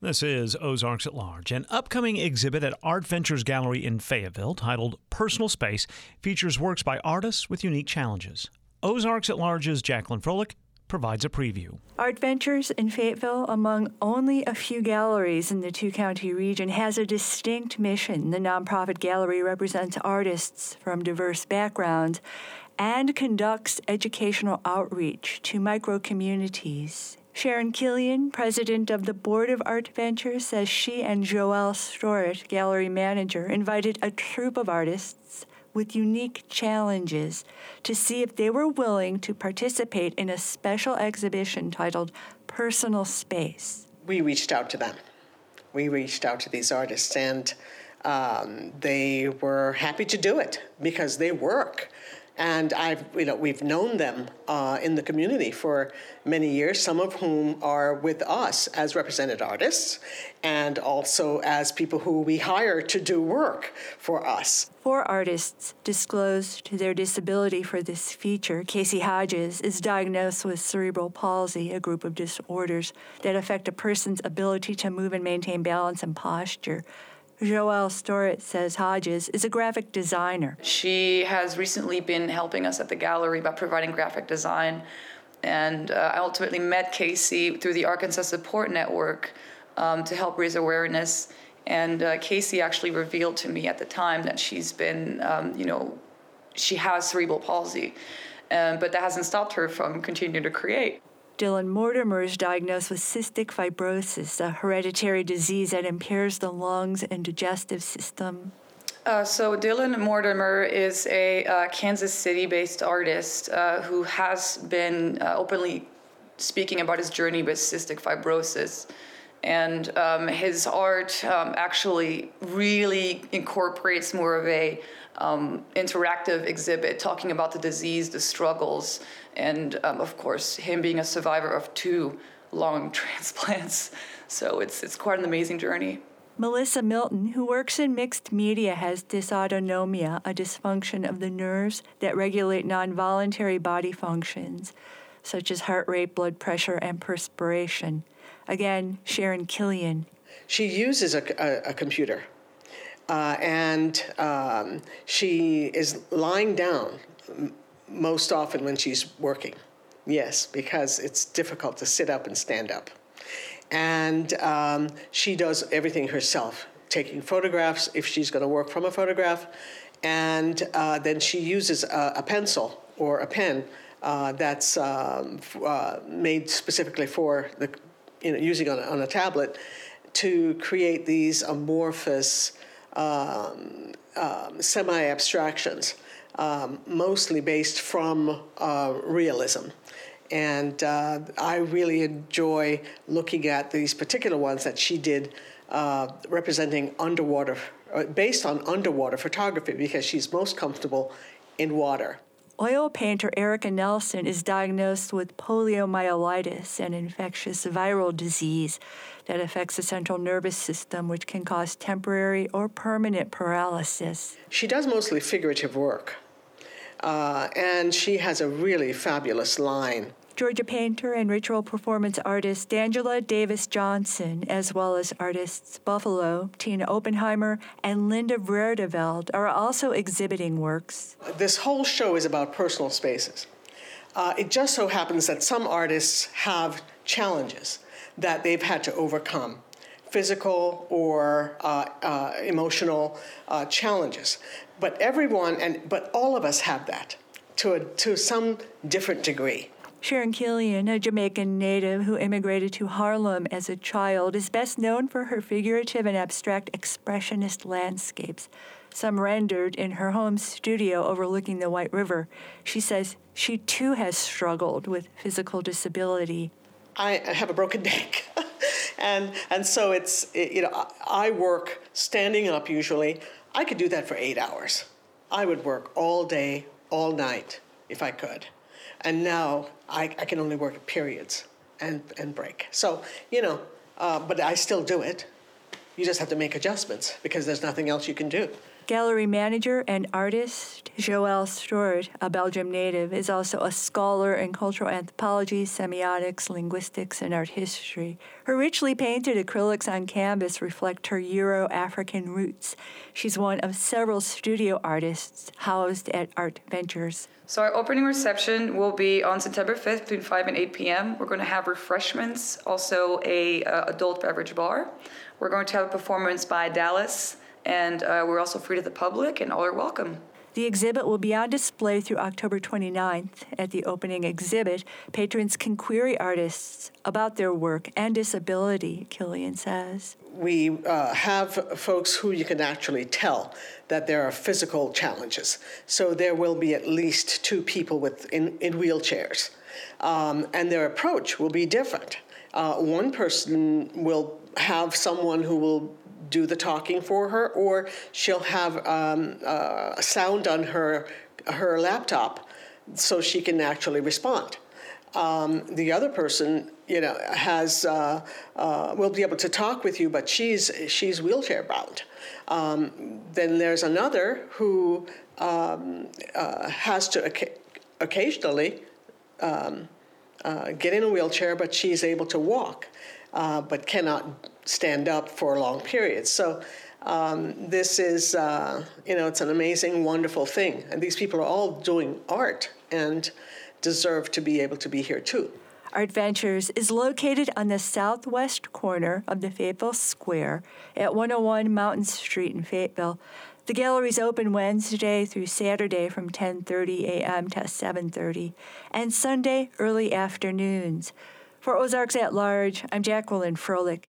This is Ozarks at Large. An upcoming exhibit at Art Ventures Gallery in Fayetteville titled Personal Space features works by artists with unique challenges. Ozarks at Large's Jacqueline Froelich provides a preview. Art Ventures in Fayetteville, among only a few galleries in the two-county region, has a distinct mission. The nonprofit gallery represents artists from diverse backgrounds and conducts educational outreach to micro-communities. Sharon Killian, president of the Board of Art Ventures, says she and Joelle Storett, gallery manager, invited a troupe of artists with unique challenges to see if they were willing to participate in a special exhibition titled Personal Space. We reached out to them. We reached out to these artists, and they were happy to do it because they work. And we've known them in the community for many years, some of whom are with us as represented artists and also as people who we hire to do work for us. 4 artists disclosed their disability for this feature. Casey Hodges is diagnosed with cerebral palsy, a group of disorders that affect a person's ability to move and maintain balance and posture. Joelle Storett says Hodges is a graphic designer. She has recently been helping us at the gallery by providing graphic design. And I ultimately met Casey through the Arkansas Support Network to help raise awareness. And Casey actually revealed to me at the time that she's been, she has cerebral palsy. But that hasn't stopped her from continuing to create. Dylan Mortimer is diagnosed with cystic fibrosis, a hereditary disease that impairs the lungs and digestive system. So Dylan Mortimer is a Kansas City-based artist who has been openly speaking about his journey with cystic fibrosis. And his art actually really incorporates more of a interactive exhibit, talking about the disease, the struggles, and of course, him being a survivor of 2 lung transplants. So it's quite an amazing journey. Melissa Milton, who works in mixed media, has dysautonomia, a dysfunction of the nerves that regulate non-voluntary body functions, such as heart rate, blood pressure, and perspiration. Again, Sharon Killian. She uses a computer, and she is lying down most often when she's working. Yes, because it's difficult to sit up and stand up. And she does everything herself, taking photographs if she's going to work from a photograph, and then she uses a pencil or a pen that's made specifically for the, using on a tablet to create these amorphous semi-abstractions, mostly based from realism. And I really enjoy looking at these particular ones that she did representing underwater, based on underwater photography, because she's most comfortable in water. Oil painter Erica Nelson is diagnosed with poliomyelitis, an infectious viral disease that affects the central nervous system, which can cause temporary or permanent paralysis. She does mostly figurative work, and she has a really fabulous line. Georgia painter and ritual performance artist D'Angela Davis Johnson, as well as artists Buffalo, Tina Oppenheimer, and Linda Vreerdeveld, are also exhibiting works. This whole show is about personal spaces. It just so happens that some artists have challenges that they've had to overcome, physical or emotional challenges. But but all of us have that to some different degree. Sharon Killian, a Jamaican native who immigrated to Harlem as a child, is best known for her figurative and abstract expressionist landscapes, some rendered in her home studio overlooking the White River. She says she too has struggled with physical disability. I have a broken neck, and so I work standing up usually. I could do that for 8 hours. I would work all day, all night, if I could. And now I can only work at periods and break. So, but I still do it. You just have to make adjustments because there's nothing else you can do. Gallery manager and artist Joël Stort, a Belgium native, is also a scholar in cultural anthropology, semiotics, linguistics, and art history. Her richly painted acrylics on canvas reflect her Euro-African roots. She's one of several studio artists housed at Art Ventures. So our opening reception will be on September 5th between 5 and 8 p.m. We're going to have refreshments, also a adult beverage bar. We're going to have a performance by Dallas, and we're also free to the public, and all are welcome. The exhibit will be on display through October 29th. At the opening exhibit, patrons can query artists about their work and disability, Killian says. We have folks who you can actually tell that there are physical challenges. So there will be at least 2 people in wheelchairs. And their approach will be different. One person will have someone who will do the talking for her, or she'll have a sound on her laptop so she can actually respond. The other person, has will be able to talk with you, but she's wheelchair bound. Then there's another who has to occasionally get in a wheelchair, but she's able to walk, but cannot stand up for long periods. So this is, it's an amazing, wonderful thing. And these people are all doing art and deserve to be able to be here too. Art Ventures is located on the southwest corner of the Fayetteville Square at 101 Mountain Street in Fayetteville. The gallery's open Wednesday through Saturday from 10:30 a.m. to 7:30, and Sunday early afternoons. For Ozarks at Large, I'm Jacqueline Froelich.